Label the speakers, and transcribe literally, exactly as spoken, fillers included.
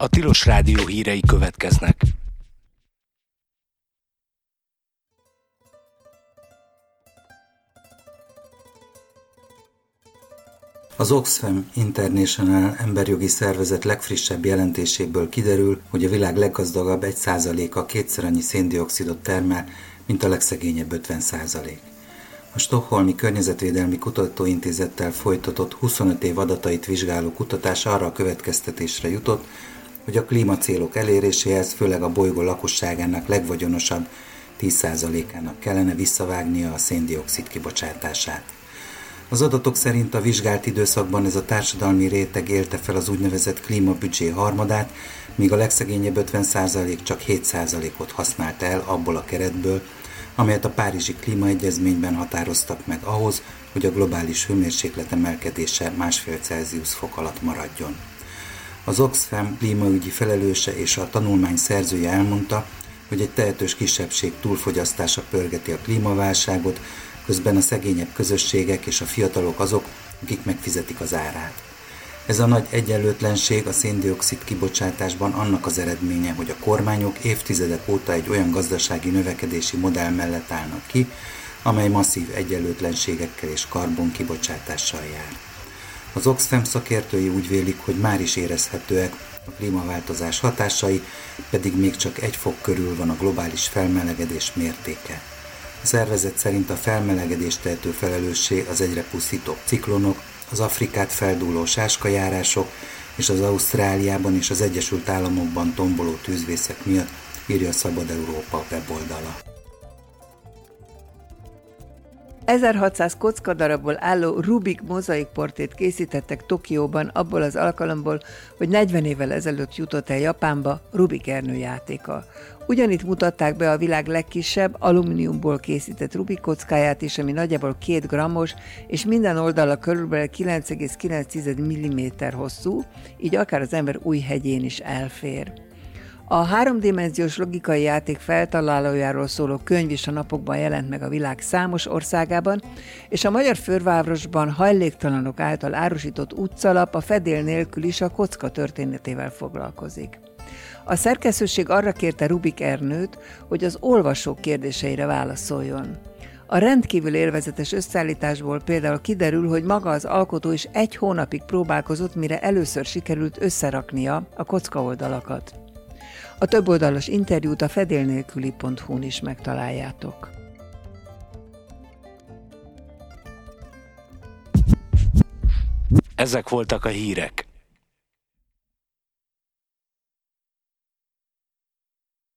Speaker 1: A Tilos Rádió hírei következnek.
Speaker 2: Az Oxfam International emberjogi szervezet legfrissebb jelentéséből kiderül, hogy a világ leggazdagabb egy százaléka kétszer annyi széndioxidot termel, mint a legszegényebb ötven százalék. A Stockholmi Környezetvédelmi Kutatóintézettel folytatott huszonöt év adatait vizsgáló kutatás arra a következtetésre jutott, hogy a klímacélok eléréséhez főleg a bolygó lakosságának legvagyonosabb tíz százalékának kellene visszavágnia a széndioxid kibocsátását. Az adatok szerint a vizsgált időszakban ez a társadalmi réteg élte fel az úgynevezett klímabüdzsé harmadát, míg a legszegényebb ötven százalék csak hét százalékot használt el abból a keretből, amelyet a Párizsi Klímaegyezményben határoztak meg ahhoz, hogy a globális hőmérséklet emelkedése másfél Celsius fok alatt maradjon. Az Oxfam klímaügyi felelőse és a tanulmány szerzője elmondta, hogy egy tehetős kisebbség túlfogyasztása pörgeti a klímaválságot, közben a szegényebb közösségek és a fiatalok azok, akik megfizetik az árát. Ez a nagy egyenlőtlenség a széndioxid kibocsátásban annak az eredménye, hogy a kormányok évtizedek óta egy olyan gazdasági növekedési modell mellett állnak ki, amely masszív egyenlőtlenségekkel és karbon-kibocsátással jár. Az Oxfam szakértői úgy vélik, hogy már is érezhetőek a klímaváltozás hatásai, pedig még csak egy fok körül van a globális felmelegedés mértéke. A szervezet szerint a felmelegedést tehető felelőssé az egyre pusztítóbb ciklonok, az Afrikát feldúló sáskajárások és az Ausztráliában és az Egyesült Államokban tomboló tűzvészek miatt, írja a Szabad Európa weboldala.
Speaker 3: ezerhatszáz kockadarabból álló Rubik mozaikportrét készítettek Tokióban abból az alkalomból, hogy negyven évvel ezelőtt jutott el Japánba Rubik Ernő játéka. Ugyanitt mutatták be a világ legkisebb, alumíniumból készített Rubik kockáját is, ami nagyjából két grammos, és minden oldala körülbelül kilenc egész kilenc milliméter hosszú, így akár az ember új hegyén is elfér. A háromdimenziós logikai játék feltalálójáról szóló könyv is a napokban jelent meg a világ számos országában, és a magyar fővárosban hajléktalanok által árusított utcalap a fedél nélkül is a kocka történetével foglalkozik. A szerkesztőség arra kérte Rubik Ernőt, hogy az olvasók kérdéseire válaszoljon. A rendkívül élvezetes összeállításból például kiderül, hogy maga az alkotó is egy hónapig próbálkozott, mire először sikerült összeraknia a kockaoldalakat. A többoldalas interjút a fedélnélküli pont hu-n is megtaláljátok.
Speaker 1: Ezek voltak a hírek.